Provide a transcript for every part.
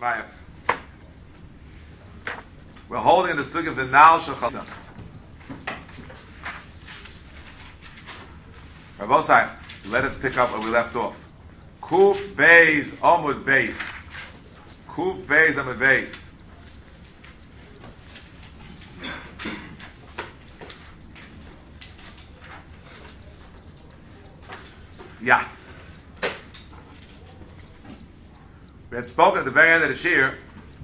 Shmaya. We're holding the sugya of the Nal Shechazah. Rabosai, let us pick up where we left off. Kuf Beis Amud Beis. Kuf Beis Amud Beis. Yeah. We had spoken at the very end of the shir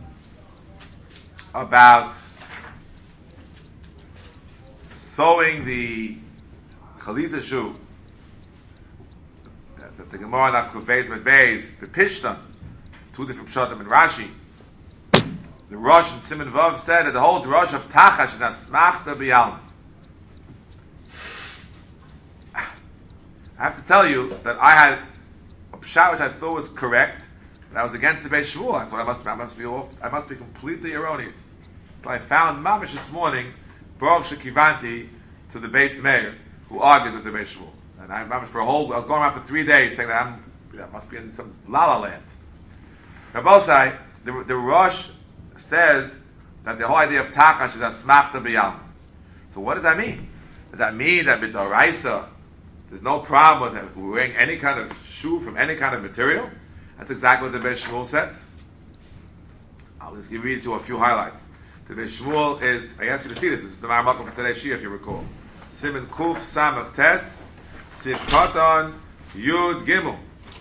about sewing the chalitza shoe. The Gemara nach Kuf Beis Amud Beis, the Pishtan, two different pshatim in Rashi. The Rosh and Siman Vav said that the whole Rosh of Tachash is asmachta b'yalma. I have to tell you that I had a pshat which I thought was correct, but I was against the Beis Shmuel. I thought I must be completely erroneous. So I found Mamish this morning, Baruch Shekivanti, to the Beis Meir, who argued with the Beis Shmuel. And I was going around for 3 days saying that I must be in some la-la land. Rabosai, the Rosh says that the whole idea of Takash is asmachta b'yalma. So what does that mean? Does that mean that b'doraisa there's no problem with wearing any kind of shoe from any kind of material? That's exactly what the Beis Shmuel says. I'll just give you a few highlights. The Beis Shmuel is, I asked you to see this. This is the Maramakom for today's shir, if you recall. Siman Kuf Samach Tes Sivkoton Yud Gimel.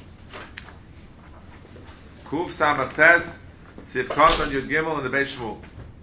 Kuf Samach Tes Sivkoton Yud Gimel in the Beis Shmuel.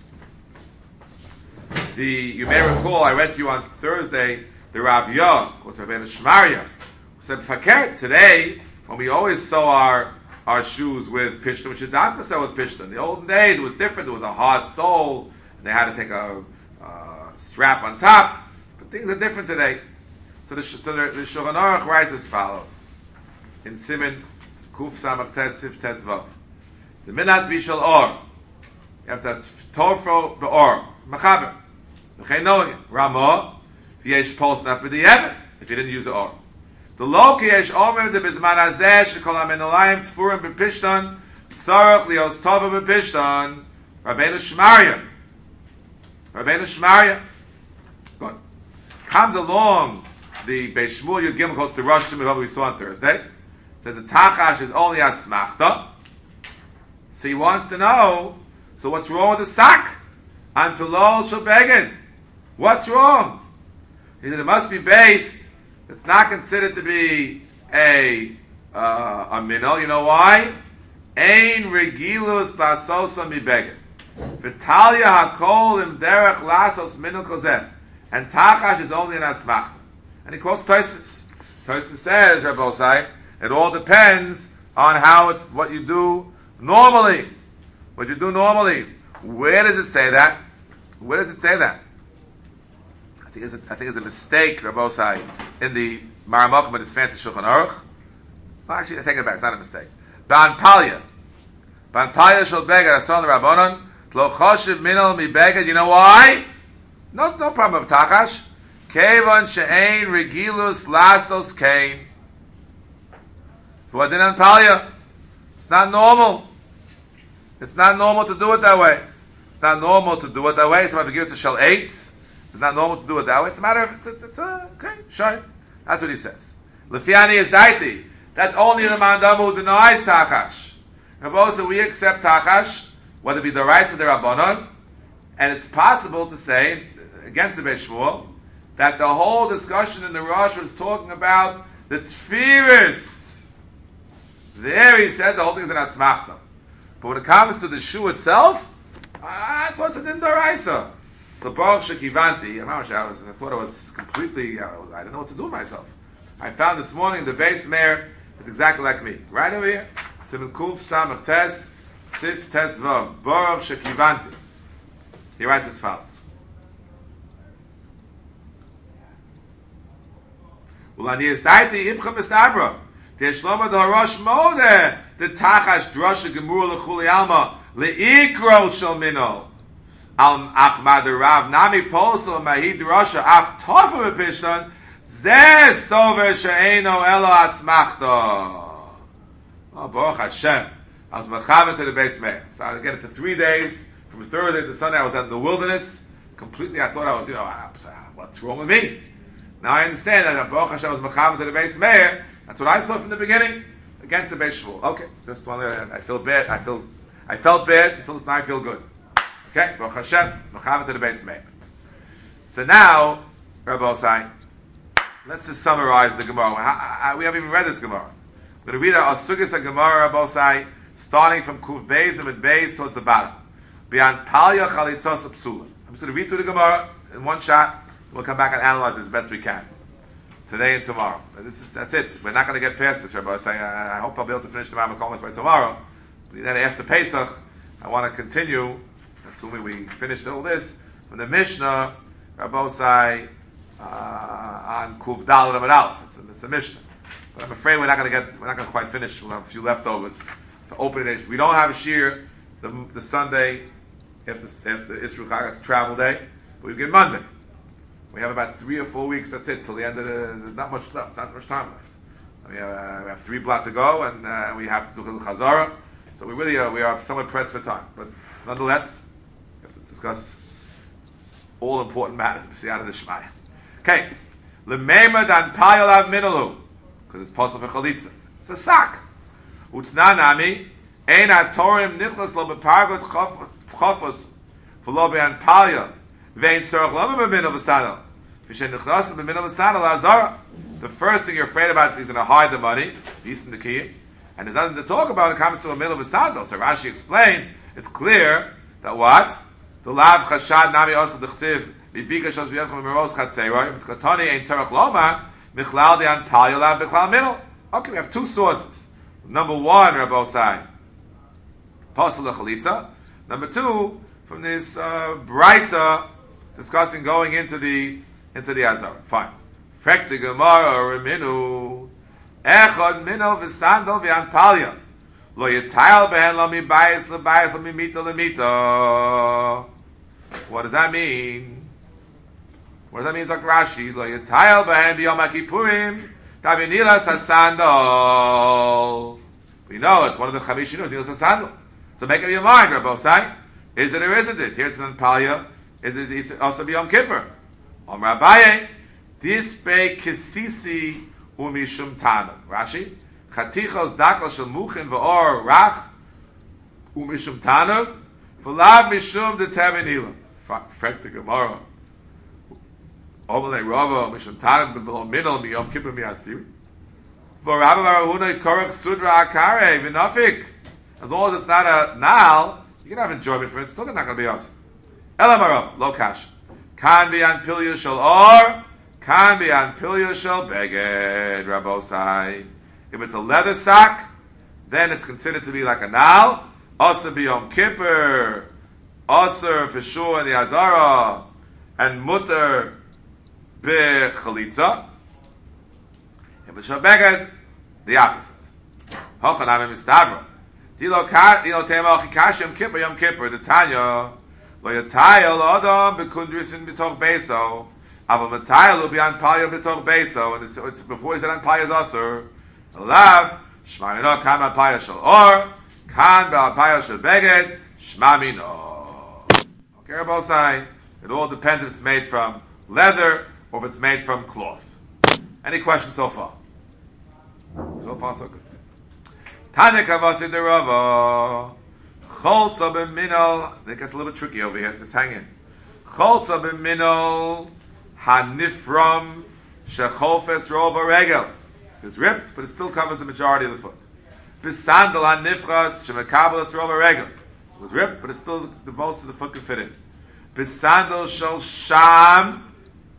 You may recall, I read to you on Thursday, the Rav Yah, was Rabbeinu Shmaria, who said, Fakert, today, when we always sew our shoes with pishtan, we should not sew with pishtan. In the olden days, it was different. There was a hard sole, and they had to take a strap on top. But things are different today. So the Shulchan Aruch writes as follows, in Siman Kuf Samach Tes Sif Tes Vav. The Minaz Vishal Or, you have to Torfro Be'or, Mechaber, V'chein Ramah, V'yesh Pols Not B'di'evet, if you didn't use the Or. The Loki Yesh Omer De Bizman Hazeh Shekol HaMenolayim Tfurim B'Pishtan Tzarech Lios Tova B'Pishtan Rabbeinu Shmaria. Good. Comes along the Beis Shmuel Yud Gimel quotes the Rosh Hashanah we saw on Thursday. Says the Tachash is only asmachta. So he wants to know, so what's wrong with the sock? On Pilol Shel Beged. What's wrong? He said it must be based. It's not considered to be a minol. You know why? Ein regilus lasosa mi beged. V'talya hakol im derech lasos minol kozeh. And tachash is only an asmachta. And he quotes Tosfos. Tosfos says, Rabosai, it all depends on what you do normally. What you do normally. Where does it say that? Where does it say that? I think it's a mistake, Rabosai, in the Maramakom of this fancy Shulchan Aruch. Well, actually, I take it back. It's not a mistake. Ban Palya shel beged ason Rabbanon lo choshev minol mi beged. You know why? No problem with Tachash. Kevon she'ein regilus lasos kain. What on Palya? It's not normal. It's not normal to do it that way. It's not normal to do it that way. Somebody gives us a shel eitz. It's not normal to do it that way. It's a matter of, it's okay, sure. That's what he says. Lefiani is daiti. That's only the mandam who denies Tachash. Rabbi, we accept Tachash, whether it be the rights of the Rabbanon, and it's possible to say, against the Beis Shmuel, that the whole discussion in the Rosh was talking about the Tfiris. There he says the whole thing is an asmachta. But when it comes to the shoe itself, that's what's an indoraisa. So Baruch Shekivanti, I thought I was completely, I didn't know what to do with myself. I found this morning the Beis Meir is exactly like me. Right over here, Siman Kuf Samach Tes Sif Tes Vav, Baruch Shekivanti. He writes as follows. Ulani is daiti ibcha mistabra. Teshloma the Harosh Mode, the Tachash Drosha Gemur Lechuli Alma, Leikro Shel Minol. Al Achmad Rav Nami Posel Mahid Drosha Af Tofa Bepishtan, Zeh Sover She'eno Elo Asmachta. Oh, Baruch Hashem. I was mechaber to the base meir. So I get it for 3 days, from Thursday to Sunday. I was out in the wilderness. Completely, I thought I was, what's wrong with me? Now I understand that Baruch Hashem was mechaber to the base meir. That's what I thought from the beginning. Again to Beis Shmuel. Okay, just one. I feel bad. I felt bad until now. I feel good. Okay, Baruch Hashem mechaber to the base meir. So now, Rabbi Osai, let's just summarize the Gemara. We haven't even read this Gemara. We're going to read a Sugis Gemara, Rabbi Osai, starting from Kuf Beis and Beis towards the bottom. Beyond Palya Chalitzos Psula. I'm just going to read through the Gemara in one shot. We'll come back and analyze it as best we can. Today and tomorrow. That's it. We're not going to get past this, Rabbi Osai. I hope I'll be able to finish the Ramakomas by tomorrow. But then after Pesach, I want to continue, assuming we finish all this, from the Mishnah, Rabbi Osai, on Kuf Dal Amud Aleph. It's a Mishnah, but I'm afraid we're not going to quite finish. We'll have a few leftovers for opening days. We don't have a shir the Sunday after Isru Chag, it's travel day, but we get Monday. We have about 3 or 4 weeks. That's it till the end of there's not much left, not much time left. We have 3 blocks to go, and we have to do a little Chazara. So we are somewhat pressed for time, but nonetheless, we have to discuss all important matters. B'siyata d'Shmaya. Okay, L'meimad an payalav minalu, because it's possible for chalitza. It's a sack. Utna nami ein atorim nichlas lo bepargot chofos v'lo be'an palya ve'in tzorach lo be'minal v'sadal v'shen nichlas be'minal v'sadal la'azara. The first thing you're afraid about is he's going to hide the money, he's in the key, and there's nothing to talk about when it comes to a minal v'sadal. So Rashi explains, it's clear that what? The lav chashad nami also d'chtiv v'bika shos b'yadchom v'meros chatzeroi v'tkatoni ein tzorach loma michlal de'an palya lav b'chlal minal. Okay, we have 2 sources. Number 1, Rabbi Osai, Pasal Chalitza. Number 2, from this Brisa discussing going into the Azara. Fine. Frek the Gemara Reminu Echad Minol v'Sandal v'An Palya Lo Yitayal Behen Lo Mi Bayis Lo Bayis Lo Mi Mita Lo Mita. What does that mean? What does that mean, Dr. Rashi? Lo Yitayal Behen B'Yom HaKippurim Tavinilas HaSandal. We know it's one of the Chamishinu, Nilas HaSandal. So make up your mind, Rabbi Osai. Is it or isn't it? Here's an Palya. Is it also B'Yom Kippur? Om Rabbaye, Dispe Kisisi Umishum Tana. Rashi, Chatichos Dakal Shel Muchin V'Or Rach Umishum Tana V'Lav Mishum De Tavinila. Frek the Gemara. Omelei Rava Mishum Tana B'B'Lo Minol B'Yom Kippur Mi'asiri. V'Rabba Barahuna Korach Sudra Akare V'Nafik. As long as it's not a Nal, you can have enjoyment for it. It's still not going to be us. Elamarav, lo kash. Kan be on pilya shel or, kan be on pilya shel beged, Rabbi Osai. If it's a leather sack, then it's considered to be like a nal. Asa b'yom kippur, asa for sure in the azara, and mutter b'chalitza. If it's shel beged, the opposite. Hochanam mistabra. Dilo tema achikashim kippur yom kippur. The Tanya. Lo yatayel adam bekundrisin b'toch beso, aval matayel will be on palya b'toch beso, and it's before he said on palya's aser. Lav shmamino kan on palya shel or, kan on palya shel beged shmamino. Okay, Rabbi Osai, it all depends if it's made from leather or if it's made from cloth. Any questions so far? So far, so good. Tanya kavasid the Rava. Cholza b'minol, it gets a little bit tricky over here, just hang in. Cholza b'minol hanifram shechofes rova regel. It's ripped, but it still covers the majority of the foot. B'sandal hanifras shemekabelas rova regel. It was ripped, but it's still the most of the foot can fit in. B'sandal shel sham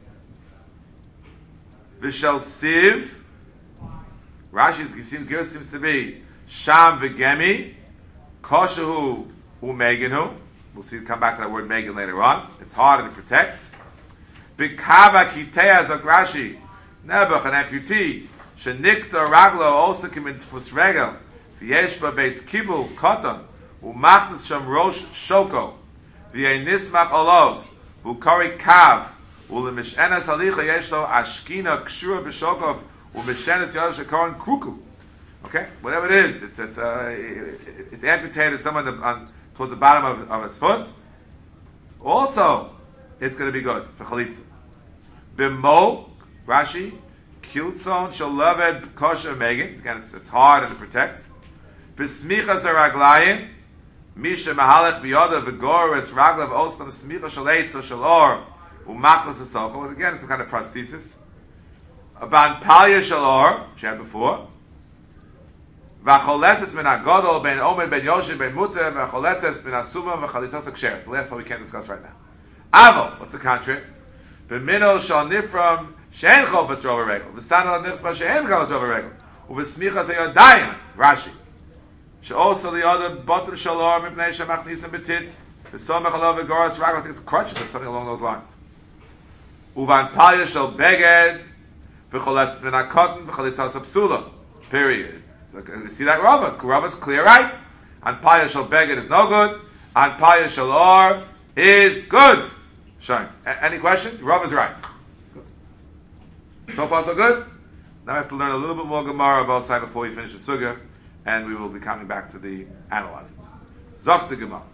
v'shel siv. Rashi's gear seems to be sham v'gemi. Koshahu umeginu. We'll see. Come back to that word megan later on. It's hard and it protects. Bikava kitea zagrashi nebuch an amputee shenikta raglo also commit fus regel v'yeshba beis kibul koton umachnas sham rosh shoko v'yenismach olov v'ukari kav u'lemishenas halicha yeshlo ashkina kshura b'shokov u'mishenas yadav shekoran kruku Okay, whatever it is, it's amputated somewhere towards the bottom of his foot. Also, it's going to be good for chalitza. Bimo, Rashi, kiltzon shalaved kosher megan. Again, it's hard and it protects. Besmichas araglayim, misha mahalech biyada v'goris raglav oslam smicha shaleitz or shalor umachlas asochel. Again, it's some kind of prosthesis. Aban palya shalor, which I had before. V'acholetzes min agodol ben omen ben yoshin ben muter v'acholetzes min asuma v'chalitzas aksher. The last part we can't discuss right now. Avo, what's the contrast? B'mino shal nifram she'en chol b'trova regel. V'sana nifra she'en chol b'trova regel. U'v'smicha seyodayim. Rashi. She'osa li'oda bottom shalor mipnei she'machnisam betit. V'somech alav v'goras ragel. I think it's crutches or something along those lines. Uvan palya shal beged v'choletzes min akotten v'chalitzas apsula. Period. So you see that Rava? Rava's clear, right? And Paya Shal Beged is no good. And Paya Shal Or is good. Shine. Any questions? Rava's right. Good. So far so good? Now I have to learn a little bit more Gemara about side before we finish the Sugya, and we will be coming back to the analyzing. Zok the Gemara.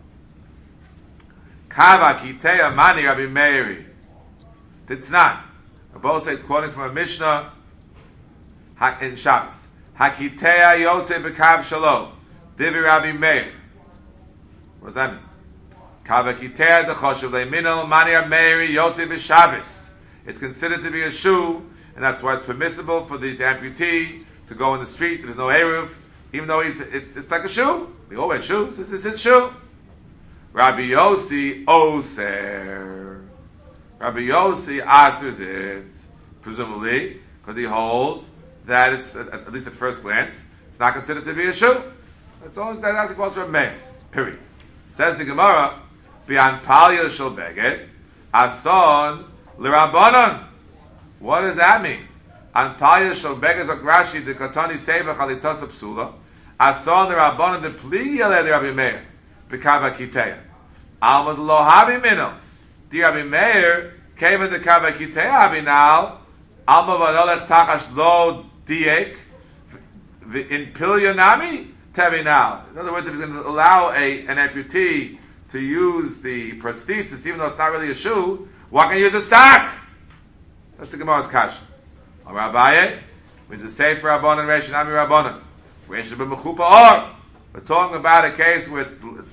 Kava Kiteya Mani Rabbi Meiri. Titznan. Rabbi says quoting from a Mishnah in Shabbos. Hakitea yotze b'kav shalo. Divi Rabbi Meir. What does that mean? Kavakitea dechoshev le'minol mani Meiri yotze b'Shabbos. It's considered to be a shoe, and that's why it's permissible for these amputee to go in the street. There's no eruv, even though it's like a shoe. We all wear shoes. This is his shoe. Rabbi Yossi oser. Rabbi Yossi asers it, presumably because he holds that it's, at least at first glance, it's not considered to be a shoe. That's all. That's what from Meir. Period. Says the Gemara, "Bi'an palya shel beged, ason l'rabbanon." What does that mean? An palya shel beged zok Rashi the katani seva chalitzas psula, ason l'rabbanon the pliya le Rabbi Meir b'kava kiteya. Almad lo habi mino. The Rabbi Meir came in the kava kiteya abinal. Alma v'nolech tachash lo diek in pilyanami tabinal. In other words, if he's going to allow an amputee to use the prosthesis, even though it's not really a shoe, why can't you use a sack? That's the Gemara's kasha. Rabbaye, with the Sefer Rabbanan, Reish Nami Rabbanan, Reish b'mechupa or. We're talking about a case where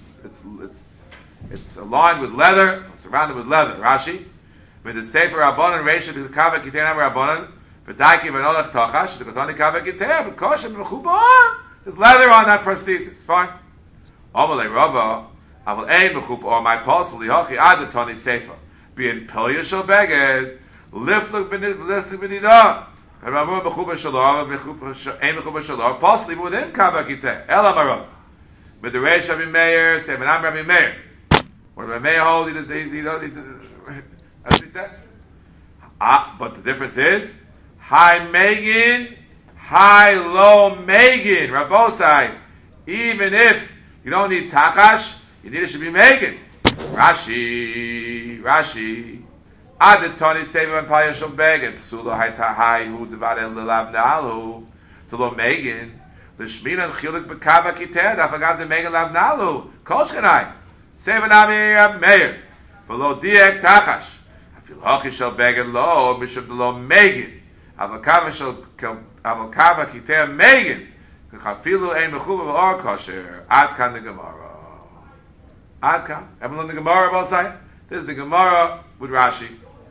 it's aligned with leather, surrounded with leather. Rashi. With the Sefer Rabbanan, Reish b'kava kitei Nami Rabbanan, v'daiki v'nolech tachash, the kotani kava kitei, b'koshem b'mechupa or. There's leather on that prosthesis. Fine. Omalei Rabba, aval ein b'chupa or my apostle lihachi adatoni Sefer. Being pilya shel beged, liflik b'nidah. And Ramur b'chupa shalor, ein b'chupa shalor, possibly within kava kitei. Ela marab. With the Reish Rabbi Meir, say v'nam Rabbi Meir. What Rabbi Meir holds, he does. That's what he says. But the difference is, high Megan, high low Megan. Rabbosai, even if you don't need tachash, you need it should be Megan. Rashi. Adatoni seva and paya shel beged. Psula hayta hai hu devadel lelav nalu. To lo Megan. L'shmina chilik b'kava kiteh. Dafagav de Megan lav nalu. Kolshkanai. Seva nami meir. V'lo diek tachash. Filhachi shel beged lo, mishab lo Megan. Avakava kiteh Megan. Chafilu ein mechuba v'or kosher. Adkan the Gemara. Adkan. Everyone learn the Gemara both sides? This is the Gemara with Rashi.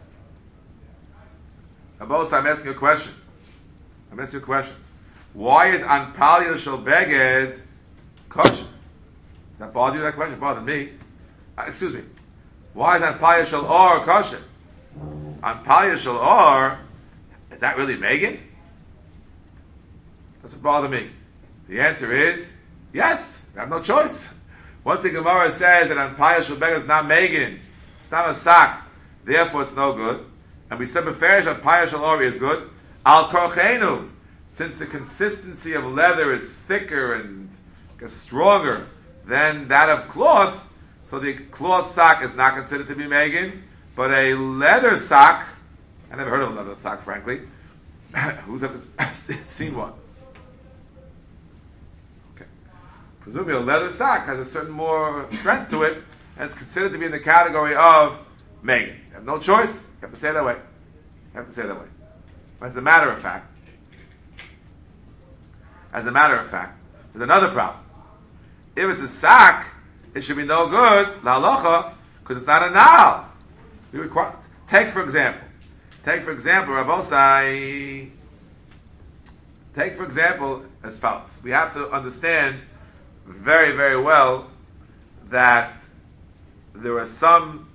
Both sides, I'm asking you a question. Why is Anpalya shel beged kosher? That bother you, that question? Bother me. Excuse me. Why is Anpalya shel or kosher? Anpalya shel or, is that really Megan? That's what bothers me. The answer is yes. We have no choice. Once the Gemara says that Anpalya shel beged is not Megan, it's not a sack, therefore it's no good. And we said beferish Anpalya shel or is good. Al korchenu, since the consistency of leather is thicker and stronger than that of cloth, so the cloth sock is not considered to be Megan, but a leather sock, I never heard of a leather sock, frankly. Who's ever seen one? Presumably a leather sock has a certain more strength to it, and it's considered to be in the category of Megan. You have no choice. You have to say it that way. You have to say it that way. But as a matter of fact, there's another problem. If it's a sock, it should be no good, la halacha, because it's not a nal. Take for example, Rabosai. Take for example as follows. We have to understand very, very well that there are some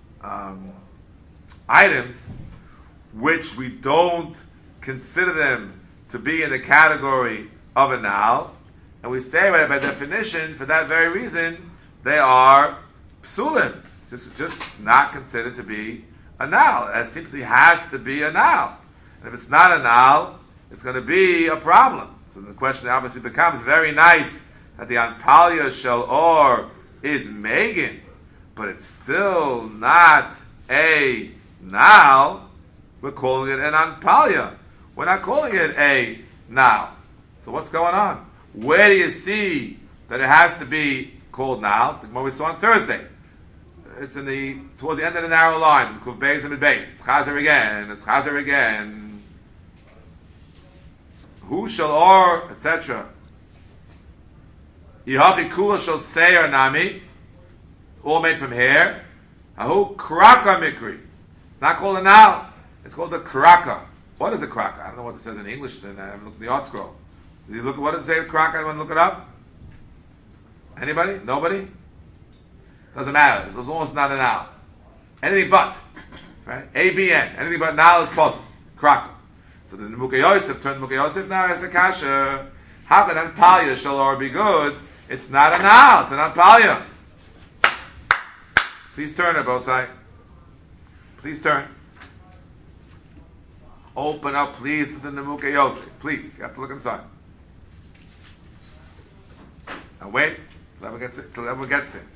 items which we don't consider them to be in the category of a nal, and we say by definition, for that very reason, they are psulim. Just not considered to be a nal. It simply has to be a nal. And if it's not a nal, it's going to be a problem. So the question obviously becomes very nice that the Anpalia Shel Or is Megan, but it's still not a nal. We're calling it an Anpalia. We're not calling it a nal. So what's going on? Where do you see that it has to be called nal? What we saw on Thursday. It's towards the end of the narrow line. Kuv Beis and Beis. It's Chazer again. Who shall or, etc. Yihachi kula shall seir nami. It's all made from hair. Ahu kraka mikri. It's not called a nal. It's called a kraka. What is a kraka? I don't know what it says in English. And I haven't looked at the art scroll. Did you look at what does it say kraka? Anyone look it up? Anybody? Nobody? Doesn't matter. It's almost not a nal. Anything but. Right? ABN. Anything but nal is possible. Kraka. So the Mukha Yosef turned Mukha Yosef now as a kasha. How can Anpalia Shalor be good? It's not a nal. It's an Anpalia. Please turn it, Bosai. Please turn. Open up, please, to the Mukha Yosef. Please. You have to look inside. Now wait till everyone gets there.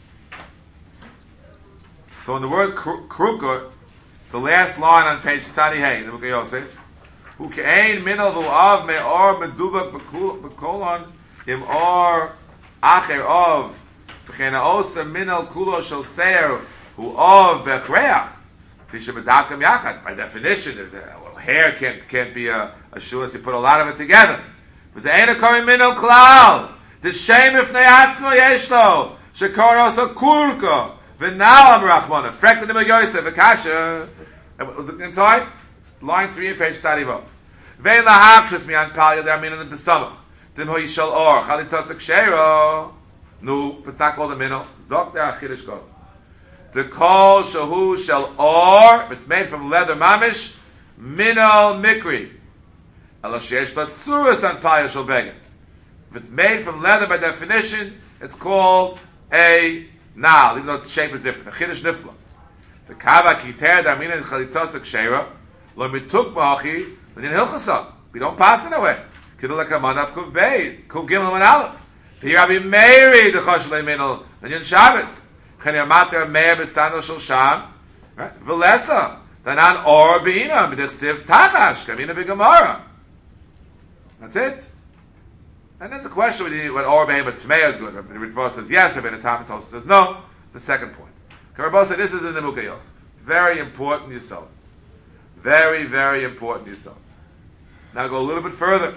So in the word kruka, it's the last line on page Tzadi Hey, the Mukha Yosef. Who kein minal v'av me'or medubak b'kolon im or acher of v'chena osa minal kulo shel seir who of bechreach fisha medakam yachad. By definition, hair can't be a shoe unless you put a lot of it together. V'ze eina komi minal klal the shem ifnei atzmo yeshlo shekor osa kurka v'nal am rachmona frekta nimel yosef v'kasha. Inside, line 3 in page Tzadivo. Vein lahakshus mi Anpalia de amin in the besamach. Dim ho yishal or chalitasek sheiro. No, it's not called a minnow. Zok der achidish go. The kol shahu shel or. It's made from leather mamish. Minnow mikri. Ela sheyesh latzuras Anpalia shel begin. If it's made from leather by definition, it's called a nal, even though its shape is different. A chidish nifla. The kava kiter da amin in chalitasek sheiro. Lo mituk b'achi. We don't pass it away. Kidul lekamanav kuv beit, kuv gimel and aleph. Here Rabbi Meiri the chosh leiminol and yin Shabbos. Chen yamater meir b'stano shel sham. V'lesa danan or b'ina b'dichsiv tanash kamina b'gemara. That's it. And there's a question what or b'ina but tmei is good. Rabbi Ritva says yes. Rabbi Natan says no. It's the second point. Karabos said this is in the Mukha Yosef. Very important yisod. Very, very important yisod. Now go a little bit further.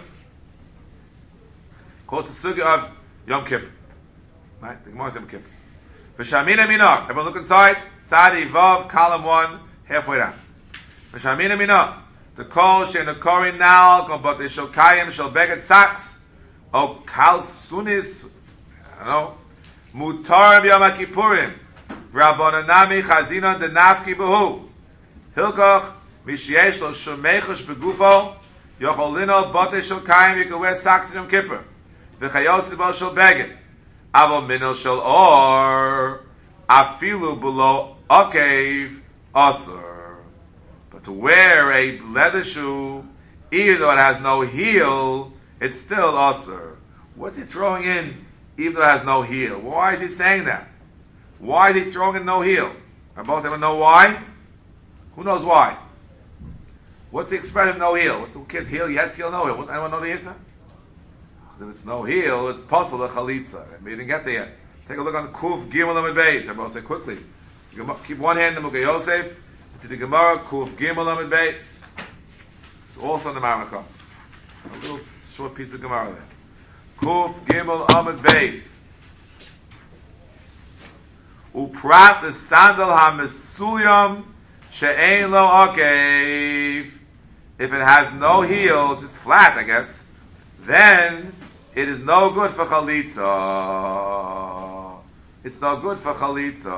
Quotes the sugya of Yom Kippur. Right? The Gemara is Yom Kippur. V'shamina minah. Everyone look inside. Sadi Vav, column 1, halfway down. V'shamina minah. The kol she'nekorin nal, but the shokayim shel beget saks, o kal sunis, I don't know, mutar b'yom HaKippurim, v'rabonanami chazina denafki b'hu, hilkoch, misheyesh lo shomechosh begufo, Yocholino bote shel kaim you can wear socks in Yom Kippur. V'chayotz bo shel beged. Avo minol shel or afilu below okev asur. But to wear a leather shoe, even though it has no heel, it's still asur. What's he throwing in, even though it has no heel? Why is he saying that? Why is he throwing in no heel? I both of them know why. Who knows why? What's the expression no heel? What's the kid's heel? Yes heel, no heel. Anyone know the answer? If it's no heel, it's possible a chalitza. We didn't get there yet. Take a look on the Kuf Gimel Amud Beis. Everybody say quickly. Keep one hand in the Mukha Yosef. To the Gemara Kuf Gimel Amud Beis. It's also in the Marmakos. A little short piece of Gemara there. Kuf Gimel Amud Beis. Uprat the sandal ha-mesulyam she'ein lo akev. If it has no heel, just flat, I guess, then it is no good for chalitza. It's no good for chalitza.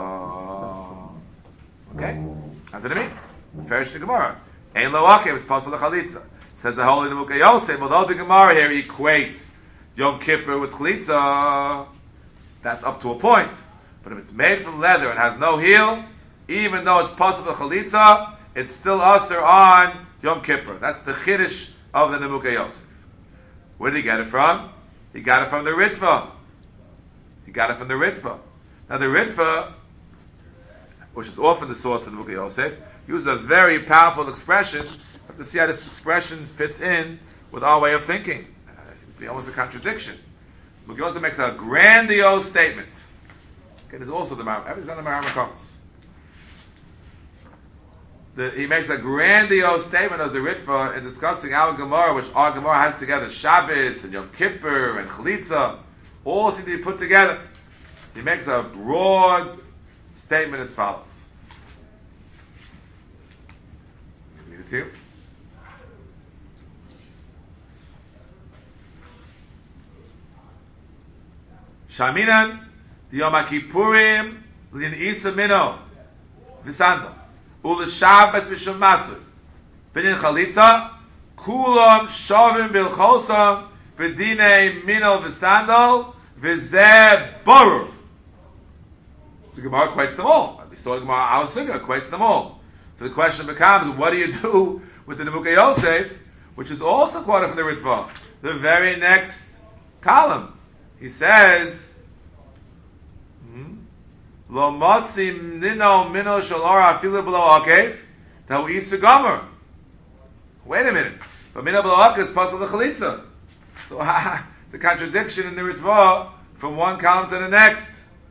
Okay? That's what it means. Ferish to Gemara. Ein lo akev is possible chalitza. Says the Holy Mukha Yosef, although the Gemara here equates Yom Kippur with chalitza, that's up to a point. But if it's made from leather and has no heel, even though it's possible chalitza, it's still usher on Yom Kippur. That's the chiddush of the Mukha Yosef. Where did he get it from? He got it from the Ritva. Now the Ritva, which is often the source of the Mukha Yosef, uses a very powerful expression. You have to see how this expression fits in with our way of thinking. It seems to be almost a contradiction. Mukha Yosef makes a grandiose statement. Okay, there's also the Maram. Everything's on the Maram comes. He makes a grandiose statement as a Ritva in discussing our Gemara, which our Gemara has together Shabbos and Yom Kippur and Chalitza, all seem to be put together. He makes a broad statement as follows. Let me read it to you. Shaminan Yom Kippurim Lin Isa Mino Visanda Ul Shabbos Mishum Masur V'nin Chalitza Kulam Shavim Bilchosam V'dinei Mino V'sandal V'zeh Borur. The Gemara equates them all. We saw the Gemara, our Sukkah equates them all. So the question becomes, what do you do with the Mukha Yosef, which is also quoted from the Ritva? The very next column. He says, Lo motzi nino mino shalora afilu below akev tahu isu gomer. Wait a minute. But mino below akev is possible the chalitza. So it's a contradiction in the Ritva from one column to the next.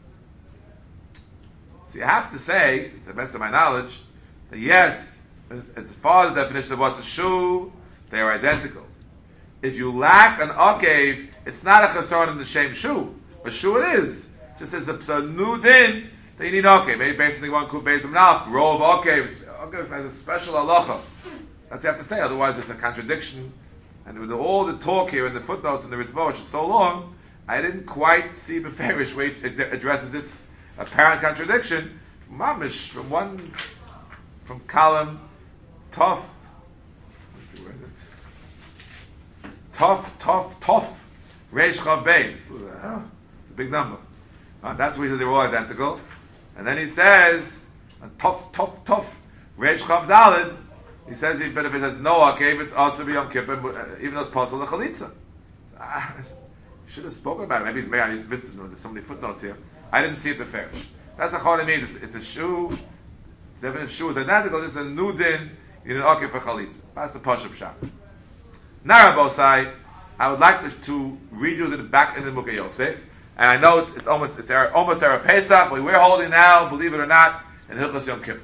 So you have to say, to the best of my knowledge, that yes, as far as the definition of what's a shoe, they are identical. If you lack an akev, it's not a chasron in the same shoe. A shoe it is. Just as a new din, that you need akev. Maybe basically one could base them now. Row of akev. Akev has a special halacha. That's what you have to say. Otherwise, it's a contradiction. And with all the talk here in the footnotes in the Ritva, which is so long, I didn't quite see Beferish where it addresses this apparent contradiction. Mamish from column Tov. Let's see, where is it? Tov. Reish Chav Beis. It's a big number. That's where he says they were all identical. And then he says, Tov, Reish Chav Daled, he says, but if it has no akev, it's also Yom Kippur, even though it's possible the chalitza. Should have spoken about it. Maybe I just missed it. There's so many footnotes here. I didn't see it beferish. That's what it means. It's a shoe. The definition of shoe is identical. This is a new din. You need an akev for chalitza. That's the Pashup Shah. Now, Rabosai, I would like to read you the back in the Mukha Yosef. And I know it's almost Erev Pesach, but we're holding now, believe it or not, in Hilchos Yom Kippur.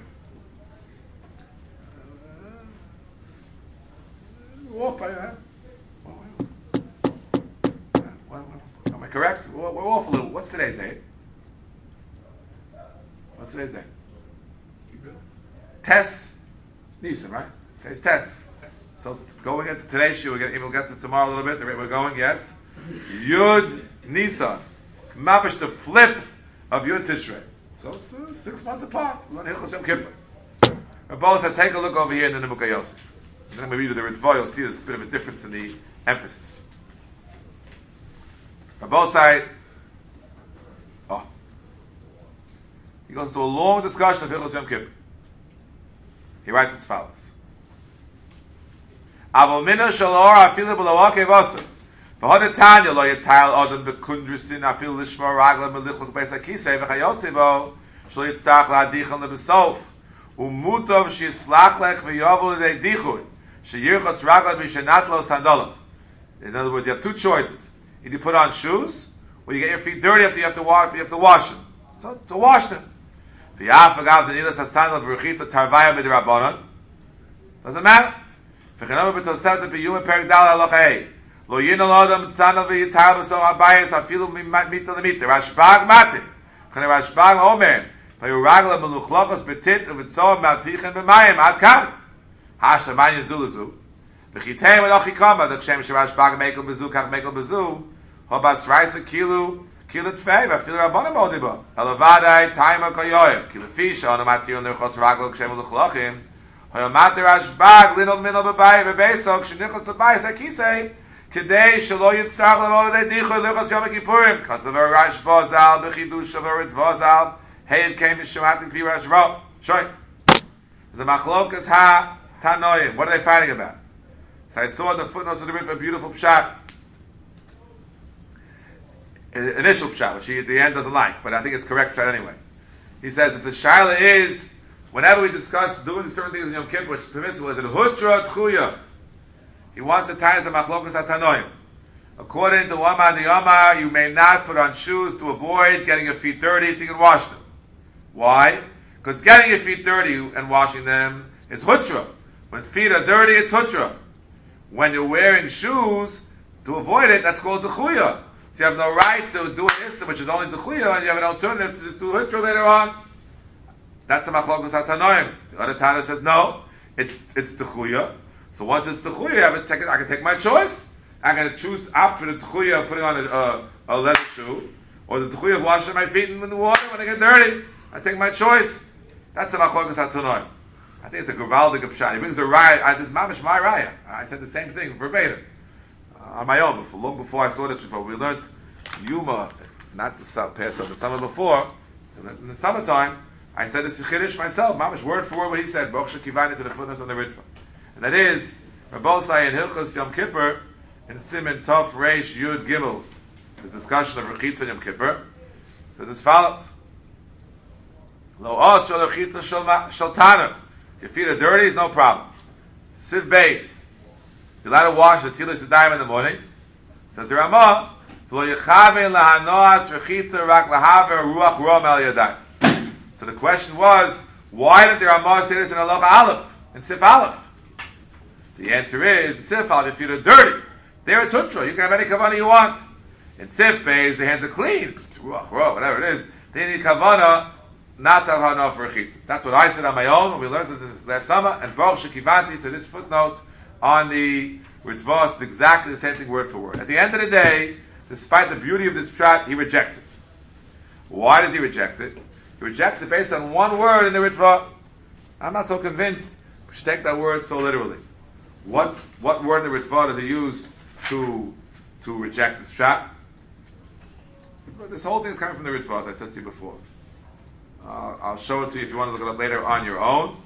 Am I correct? We're off a little. What's today's date? Tes Nisan, right? Today's Tes. So going into today's show, we'll get to tomorrow a little bit. The rate we're going, yes. Yud Nisan. Mabish the flip of Yud Tishrei. So it's 6 months apart. We're on Hilchos Yom Kippur. Rabbi said, take a look over here in the Mukha Yosef. And then when we read the Ritva, you'll see there's a bit of a difference in the emphasis. Rabbi said, he goes into a long discussion of Hilchos Yom Kippur. He writes as follows. Avol mina shalor afilu b'lo akev aser. V'hod Tanya lo yitayal adam b'kundrusin afilu lishmor ragla melichot beis hakisei v'chayotze bo shlo yitztach la'adichan lebesof umutov shislach lech v'yavol l'dei dichud sheyirchotz ragla b'shenat lo sandolav. In other words, you have two choices. Did you put on shoes? When you get your feet dirty, you have to wash them. So wash them. Doesn't matter. Lo yinol adam tzanav v'yitar b'so abayis afilu mita l'mita. Rashbag mati. Chane Rashbag omer. V'yuragla meluchlochos betit uv'tzoa maltichen b'mayim. Ad kan. Hashta manyan zulazu. V'chitei v'lochikoma. D'kshem sh'Rashbag mekel bezu kach mekel bezu. Hobas raisa kilu tfei. V'afilu rabbonim odiba. Elavadai taima koyoyev. Kilu fisha. Ono matir nirchotz ragla kshem meluchlochim. Hoyomati Rashbag linol minol b'bayim v'beisok. Sh'nichos l'bayis akisei. Today, Shalo Yitzchak Lavol Dicho Lichos Yom Kippurim. Because of a Rashba Zal, Bechidush of a Ritva Zal, Heid came in Shematim Kli Rashba. Shoy. The Machlokas Ha Tanoim. What are they fighting about? So I saw in the footnotes of the Ritva a beautiful pshat. Initial pshat, which he at the end doesn't like, but I think it's correct pshat anyway. He says, the Shaila is, whenever we discuss doing certain things in Yom Kippur, which is permissible, is it Hutra Tchuya? He wants to tie the machlokas atanoim. According to Wama the Yama, you may not put on shoes to avoid getting your feet dirty so you can wash them. Why? Because getting your feet dirty and washing them is hutra. When feet are dirty, it's hutra. When you're wearing shoes, to avoid it, that's called techuya. So you have no right to do an issa, which is only techuya, and you have an alternative to do hutra later on. That's the machlokas atanoim. The other Tana says no, it's techuya. So once it's techuya, I can take my choice. I'm going to choose after the techuya of putting on a leather shoe, or the techuya of washing my feet in the water when I get dirty. I take my choice. That's the machlokas hatunoim. I think it's a gavaldik pshat. He brings a raya. This is mamish my raya. I said the same thing verbatim on my own. Long before I saw this before, we learned Yuma, not the Pesach, the summer before. In the summertime, I said this chiddush myself, mamish word for word what he said. Baruch shekivani to the footnotes on the Ritva. And that is, Rabbosai in Hilchos Yom Kippur, in Siman Tov Reish Yud Gimel, the discussion of Rechitza Yom Kippur, is as follows. Lo os shel Rechitza shel Tana. Your feet are dirty, is no problem. Siv Beis. You're allowed to wash the Tilas Yadayim in the morning. Says the Ramah, V'lo yechaven lahanoas Rechitza rak lahaver ruach rom el yadayim. So the question was, why did the Ramah say this in Halacha Aleph, in Sif Aleph? The answer is, in Sif Aleph, if you're dirty, there it's hutra. You can have any kavanah you want. In Sif Beis, the hands are clean. Whatever it is. They need kavanah, not to have enough for chitz. That's what I said on my own when we learned this last summer. And Baruch Shekivanti to this footnote on the Ritva, it's exactly the same thing word for word. At the end of the day, despite the beauty of this pshat, he rejects it. Why does he reject it? He rejects it based on one word in the Ritva. I'm not so convinced we should take that word so literally. What word in the Ritva does he use to reject this pshat? This whole thing is coming from the Ritva, as I said to you before. I'll show it to you if you want to look it up later on your own.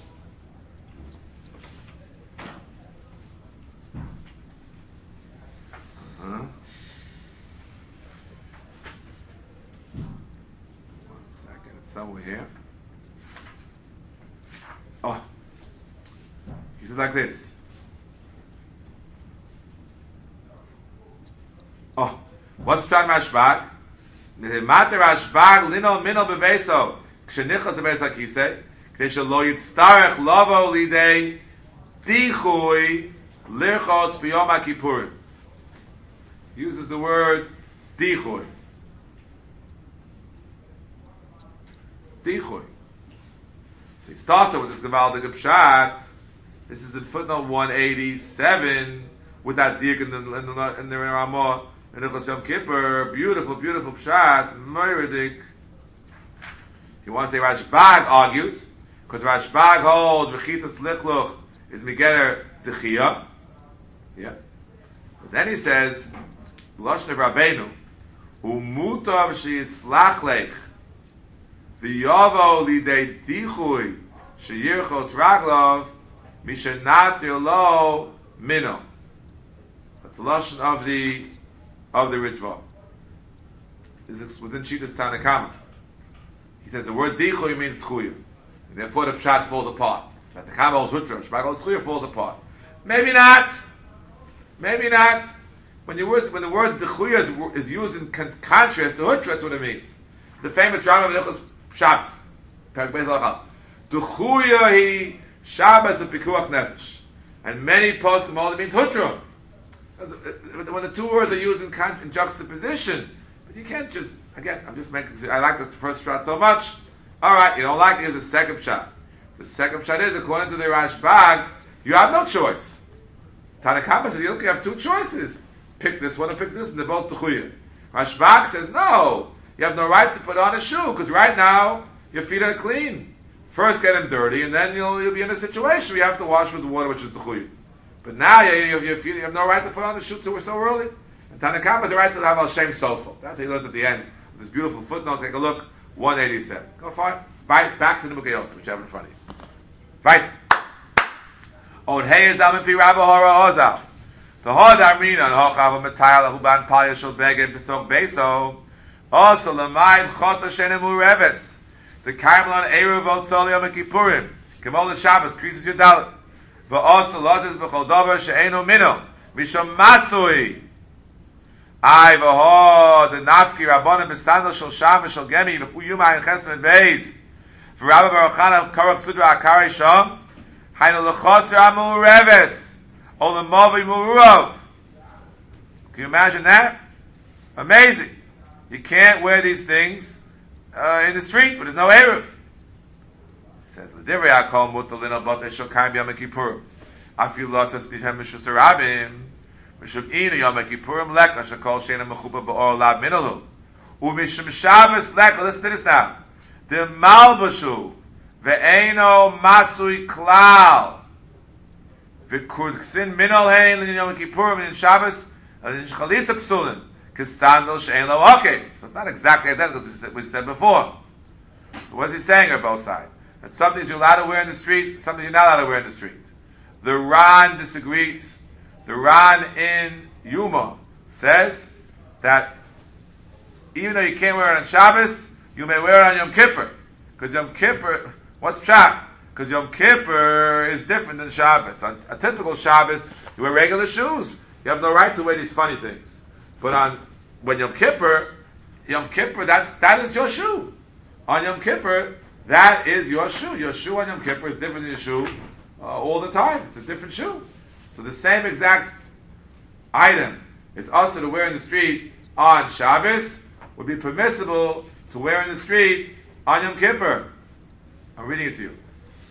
One second, it's somewhere here. Oh, he says like this. Oh, what's Pshat Rashbag? Mater Rashbag lino mino beveso kshenichos beveso kisei k'dei shelo yitztarech lavo lidei dichui lirchotz b'yom HaKippurim. Uses the word dichui. Dichui. So he started with this Gavaldik Pshat. This is in footnote 187 with that dik in the Ramah. In the Yom Kippur, beautiful, beautiful pshat, Moiridik. He wants to say Rashbag argues, because Rashbag holds Rechitzas Lichluch is Migerer Techiyah. Yeah. But then he says, Lashon of Rabbeinu, Umutav sheyislach lech, v'yavo lidei dichui, sheyirchos raglov, mishenatir lo mino. That's the Lashon of the Ritva. This is within Shitas Tanakama. He says the word Dichuy means Tchuya. And therefore the Pshat falls apart. That the Kama holds Hutra, Shbag holds Tchuya falls apart. Maybe not. Maybe not. when the word dechuya is used in contrast to hutra, that's what it means. The famous Rambam Hilchos Shabbos, Perek Beis Halachah. Dechuya hi Shabbos of pikuach nefesh, and many poskim only means hutra. When the two words are used in juxtaposition, but you can't just, again, I'm just making, I like this first shot so much. Alright, you don't like it, here's the second shot. The second shot is, according to the Rashbag, you have no choice. Tanakama says, you have two choices. Pick this one or pick this, and they're both Techuya. Rashbag says, no, you have no right to put on a shoe, because right now, your feet are clean. First get them dirty, and then you'll be in a situation where you have to wash with the water, which is Techuya. But now you have no right to put on the shoe till we're so early. And Tanakama has a right to have Al Shem Sofa. That's how he learns at the end. This beautiful footnote, take a look, 187. Go fine. Right, back to the Mukha Yosef, which you have in front of you. Right. Od Hey is Alman Pi Rabba Hora Ozal. The Hod Armina and Hochav Matayla Huban Palya Shul Beged Pesok Beso. Also Lamaid Chota Shenem Ureves. The Karmelan Eruv Otzol Yom Kippurim. Kemol Shabbos, Krisis Yudalit. V'osa lozes b'chol dover she'enu mino mishom masui ay v'ho the nafki rabbanim b'sandal shel sham v'shel gemi v'chu yuma in chesed beis v'rabba baruchana korach sudra akari sham haynu l'chotzer amureves o l'movi murov. Can you imagine that? Amazing. You can't wear these things in the street, but there's no eruv. Says L'divrei Hakol mutar lino botei shel kaim b'yom kippurim. Afilu lotzas b'hem mishus harabim mishum inu yom kippurim leka shekol sheina mechuba b'or lav minalu u'mishum Shabbos leka. Listen to this now. The malbashu ve'eino masui klal v'kurksin minol hein l'yom kippurim in Shabbos and in chalitza psulin k'sandal she'ein lo okay. So it's not exactly identical to what we said before. So what's he saying on both sides? That some things you're allowed to wear in the street, some things you're not allowed to wear in the street. The Ran disagrees. The Ran in Yuma says that even though you can't wear it on Shabbos, you may wear it on Yom Kippur. Because Yom Kippur, what's pshat? Because Yom Kippur is different than Shabbos. On a typical Shabbos, you wear regular shoes. You have no right to wear these funny things. But when Yom Kippur, that is your shoe. On Yom Kippur, that is your shoe. Your shoe on Yom Kippur is different than your shoe all the time. It's a different shoe. So the same exact item is also to wear in the street on Shabbos would be permissible to wear in the street on Yom Kippur. I'm reading it to you.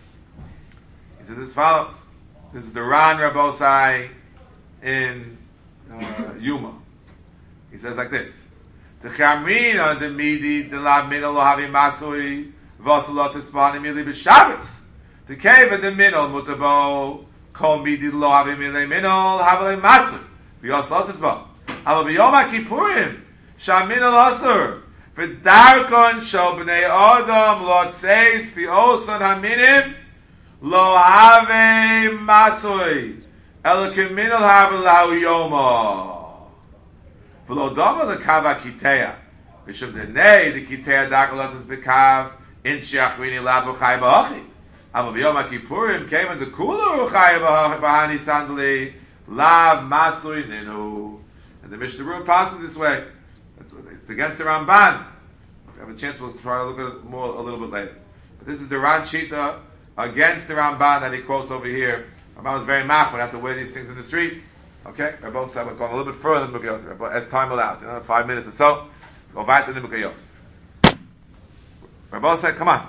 He says as follows. This is the Ran Rabbosai in Yuma. He says like this. The Chamrina the Midi the Lav Minol Lo Havi Masui Vosalot Espani Mili B'Shabbos. The cave of the Minol Mutabo Kol Midi Lo Havi Mili Minol Havale Masui V'Yosalos Esbo. Ava B'Yom HaKippurim Sham Minol Asur V'Darkon Shal B'nei Adam Lot Seis V'Oson HaMinim Lo Have Masui Elokim Minol Have Lau Yoma. V'lo dama l'kava kiteya. V'shem denei the kiteya dakalos is bekav in sheachrini lav uchay ba'achi. Ava b'yom HaKippurim came in the kula uchay ba'hani sandali lav masui ninu. And the Mishnah Berurah passes this way. It's against the Ramban. If we have a chance, we'll try to look at it more a little bit later. But this is the Ran Shita against the Ramban that he quotes over here. Ramban was very mad when I have to wear these things in the street. Okay, we're both said we're going a little bit further than Mukha Yosef, but as time allows, 5 minutes or so, let's go back to the Mukha Yosef. Rabbi said, come on.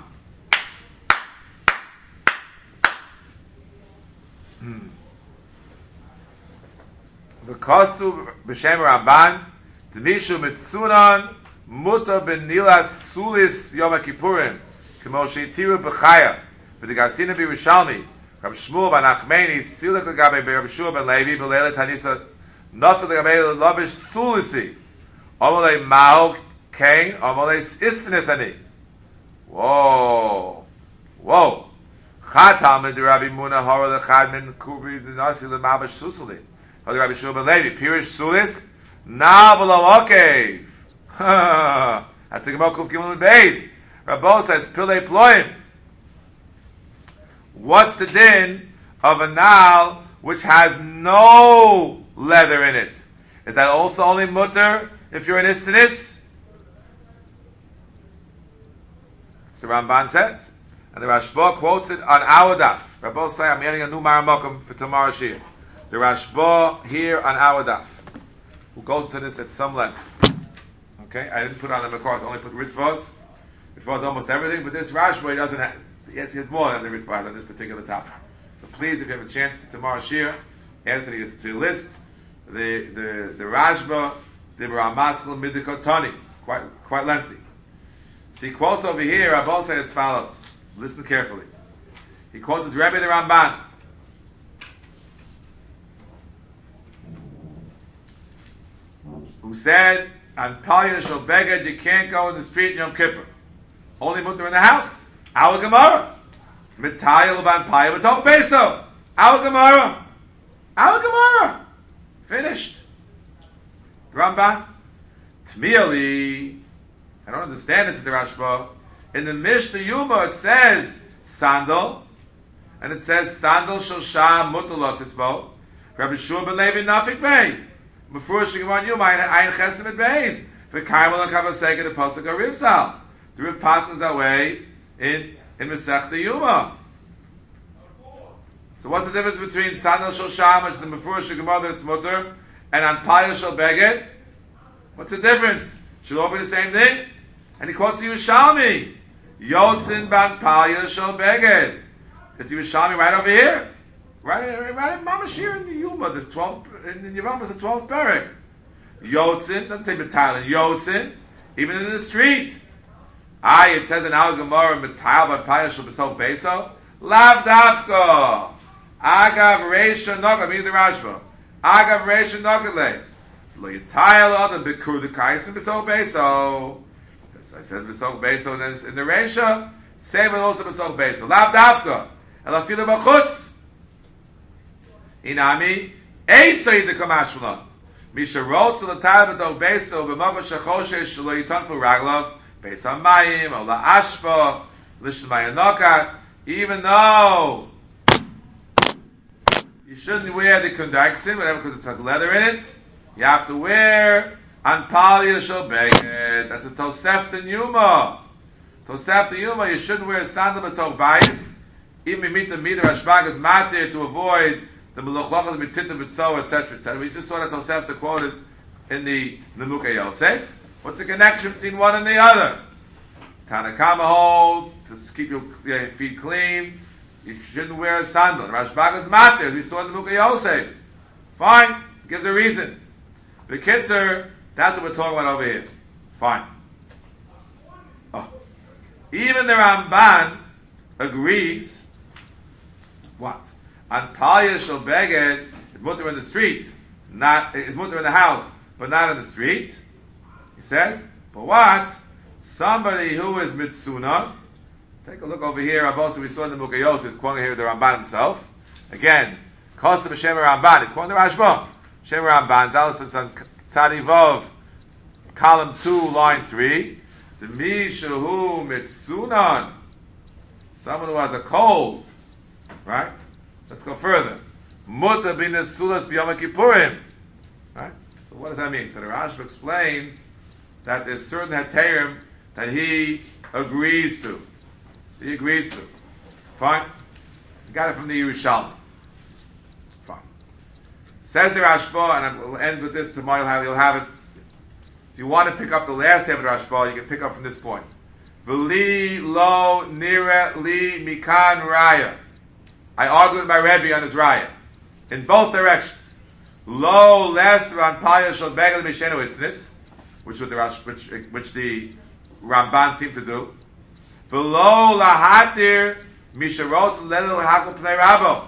V'kosu b'shem Ramban, D'mishu mitzunan muta b'nilas sulis Yom HaKippurim, k'mo she'itiru b'chaya, v'degarsina b'Yerushalmi, Rab Shmuel ben Achmeni, Silek l'gabe Rab Shmuel ben Levi, b'leilet Hanisa, Nafel l'gabe l'lavish sulisi, Omalei Mao Kain, Omalei Istinis Ani. Whoa. Chatam and Rabbi Muna Hora l'chad min kubri d'nasi l'mabash susuli. Rabbi Shmuel ben Levi, Pirish sulis, na v'lo okev. That's a Gemara Kuf Gimel Beis. Rabbo says, Pilei Ploim. What's the din of a nal which has no leather in it? Is that also only mutter if you're an istanis? So Ramban says, and the Rashba quotes it on our daf. Rabbi say, I'm getting a new Maramakum for tomorrow's shir. The Rashba here on our daf, who goes to this at some length. Okay, I didn't put on the Makars, I only put Ritvos. Ritvos almost everything, but this Rashba, he doesn't have, he has more than the Ritvos on this particular topic. So please, if you have a chance for tomorrow's shir, add to the list the Rashba, the Ramaskal Midikotani. It's quite lengthy. So he quotes over here, Rabbi says as follows. Listen carefully. He quotes his Rebbe the Ramban. Who said, on Palya Shal Beged, you can't go in the street in Yom Kippur. Only mutter in the house. Our Gemara. Mitayel ban Palya B'tol Beso. Our Gemara. Our Gemara. Finished. Ramban. Tmieli. I don't understand this, is the Rashba. In the Mishnah Yuma it says sandal, and it says sandal shel sham mutalot isbo. Rabbi Shua ben Levi nafik bey. Mefurshing on Yuma ein chesed mit beis. For Karmel and Kavasega the pasuk of Rivsal. The Riv passes that way in Masechta Yuma. So what's the difference between sandal shel sham, which is the Mefurshing Gemara that it's mutter, and on Palya shel beged? What's the difference? Should all be the same thing? And he quotes Yerushalmi, Yotzin ban Palya shel beged. It's Yerushalmi right over here, right in Mamash here in the Yuma. There's 12 in Yevamos, the 12th parak. Yotzin doesn't say B'Thailand. Yotzin, even in the street. It says in Al Gemara, B'Thayil ban Palya shel b'sol beso. Lav dafka. Agav reisha nogad. Meaning the Rashba. Agav reisha nogad. Lo yitayil adam b'kur dekaisim b'sol beso. I says b'sol beso, and then in the Reisha, say but also b'sol beso. Lav dafka, elafilu b'chutz. Inami, eight so yidikam ashmalon. Misha wrote to the tayil b'sol beso, b'magos shechoshe shelo yitanfu raglav, beso mayim, ola ashpa, lishn mayanokat, even though you shouldn't wear the kundaksin, whatever, because it has leather in it, you have to wear an Palya shel beged. That's a Tosefta Yuma. Tosefta Yuma, you shouldn't wear a sandal b'tov bayis. Even if you meet the Rashbag is matir to avoid the meluchlachas b'titim b'tzo, etc., etc. We just saw that Tosefta quoted in the Nemukei Yosef. What's the connection between one and the other? Tanakama holds to keep your feet clean. You shouldn't wear a sandal. Rashbag is matir. We saw in the Nemukei Yosef. Fine. Gives a reason. The Kitzer, that's what we're talking about over here. Fine. Oh. Even the Ramban agrees. What? On Palya shel beged is mutter in the street, not is mutter in the house, but not in the street. He says, but what? Somebody who is mitzuna. Take a look over here. Also, we saw in the Mukayos, he's quoting here the Ramban himself. Again, Kosta b'Shem Ramban. He's quoting the Rashba. Shem Ramban. Zalas on Tzadivov, column 2, line 3. The Mishahu Mitsunan. Someone who has a cold. Right? Let's go further. Muta binasulas b'yom kippurim. Right? So what does that mean? So the Rashba explains that there's certain heterim that he agrees to. He agrees to. Fine? He got it from the Yerushalmi. Fine. Says the Rashba, and I will end with this tomorrow, you'll have it. If you want to pick up the last half of the Rashba, you can pick up from this point. V'li lo nira li mikan raya. I argued with my Rebbe on his raya. In both directions. Lo less ran palya shel beged mishenu isnis, which the Ramban seemed to do. V'lo lahatir misharot ledel hakol pnei rabo.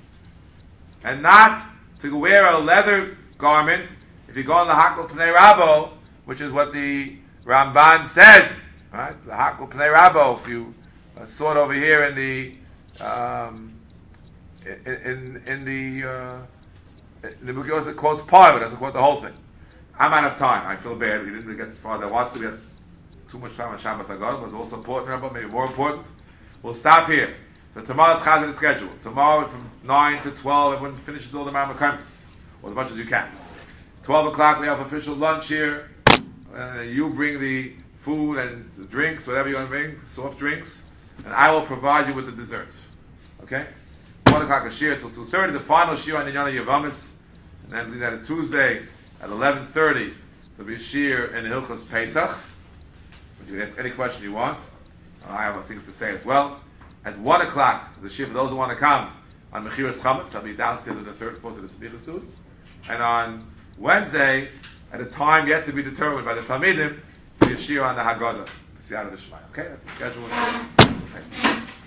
And not to wear a leather garment if you go on the hakol pnei rabo, which is what the Ramban said. Right? The hakol pnei rabo. If you saw it over here in the book, it quotes part of it, doesn't quote the whole thing. I'm out of time. I feel bad. We didn't really get far. I wanted to get too much time on Shabbos Agad. It was also important, but maybe more important. We'll stop here. So tomorrow's Chazal is scheduled. Tomorrow from 9 to 12, everyone finishes all the Ma'amar Kampus, or as much as you can. 12 o'clock we have official lunch here. You bring the food and drinks, whatever you want to bring, soft drinks, and I will provide you with the desserts. Okay? 1 o'clock a shir till 2:30. The final shir on Inyana Yavamis, and then at a Tuesday at 11:30 there'll be a shir in Hilchos Pesach. You can ask any question you want. I have things to say as well. At 1 o'clock there's a shir for those who want to come on Mechiras Chametz. I'll be downstairs at the third floor to the Slicha students. And on Wednesday, at a time yet to be determined by the Talmidim, the shir on the Haggadah. See out of the Shema. Okay, that's the schedule. Thanks.